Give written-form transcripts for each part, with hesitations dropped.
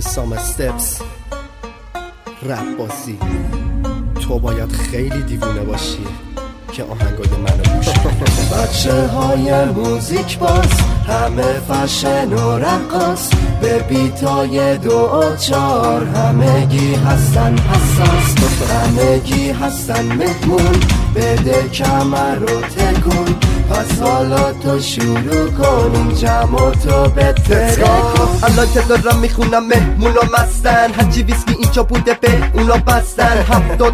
سام استپس رپ بازی. تو باید خیلی دیوونه باشی که آهنگای منو گوش کنی. بچه های موزیک باز همه فشن و رقاص، به بیتای 2 و 4 همگی هستن حساس، همگی هستن مهمون، بده کمر رو تکون. پس حالا تو شروع کن این جمع تو بتره کن. الان که دارم میخونم مهمون و مستن، هرچی ویسکی اینجا بوده به اونا بستن.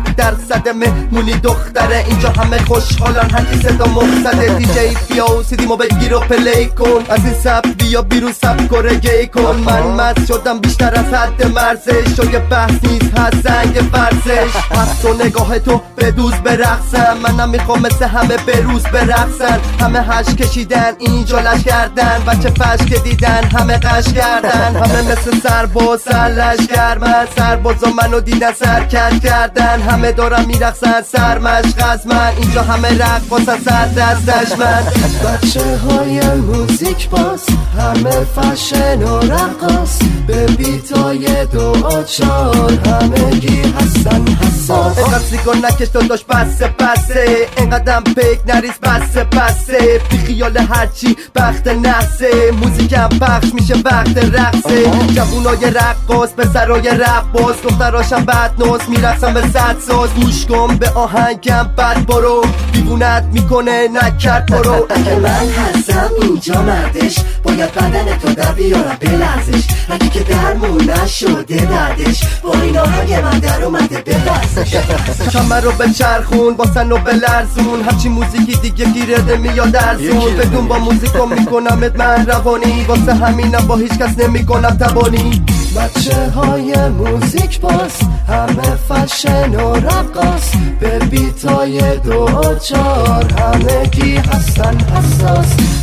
70% مهمونی دختره اینجا، همه خوشحالن هرکی صدا مقصده. دیجی بیا و سیدیمو بگیر و پلی کن، از این سب بیا بیرون سب کرگی کن. من مست شدم بیشتر از حد مرزش، و یه بحث نیست هست زنگ ورزش. پس تو نگاه تو بدوز برقصم، منم میخوام مثل همه بروز برقصن. همه هش کشیدن اینجا لش کردن، بچه فش که دیدن همه قش کردن. همه مثل سرباز سرلشگر، من سربازا منو دیدن سرکش کردن. همه دارن میرقصن سرمشق از من، اینجا همه رقصن سر دستش من. بچه های موزیک باز همه فشن و رقاص، به بیتای 2 و 4 همگی هستن حساس. اینقدر سیگار نکش داداش بسه، اینقدرم پیک نریز بسه. بی خیال هرچی بخت نحسه، موزیکم پخش میشه وقت رقصه. جوونای رقاص به سرای رقاص، دختراشم بدناز میرقصن به صد ساز. گوش کن به آهنگم بد برو، دیوونت میکنه نکرد برو. اگه من هستم اینجا مردش، باید بدن تو در بیارم بلرزش. اگه که درمون نشده دردش، با این آهنگ من در اومده ببرزش. کمر رو بچرخون باسن و بلرزون، هرچی موزیکی دیگه گیرده میاد ارزون. بدون با موزیکو میکنمت من روانی، واسه همینم با هیچ کس نمیکنم تبانی. بچه های موزیک باز همه فشن و رقاص، به بیتای 2 و 4 همگی هستن حساس،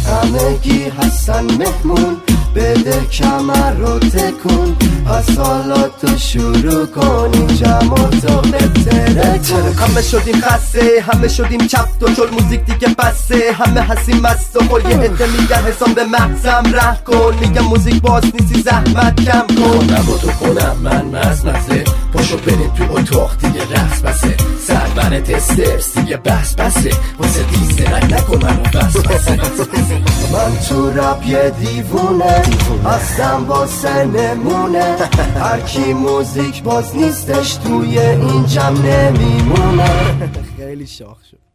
همگی هستن مهمون، بده کمر رو تکون. پس حالا تو شروع کن این جمع تو بتره کن. همه شدیم خسته، همه شدیم چفت و چل، موزیک دیگه بسته. همه هستیم مست و خور، یه عده میگن حسام به مغزم ره کن. میگم موزیک باز نیستی زحمت کم کن. نبا تو کنم من مزه، پاشو بریم تو اتاق دیگه رقص بسه. سربرت استرس دیگه بسه، واسه دیزنک نکن منو بسه. من تو رپ یه دیوونه هستم واسه نمونه، هرکی موزیک باز نیستش توی این جمع نمیمونه. خیلی شاخ شد.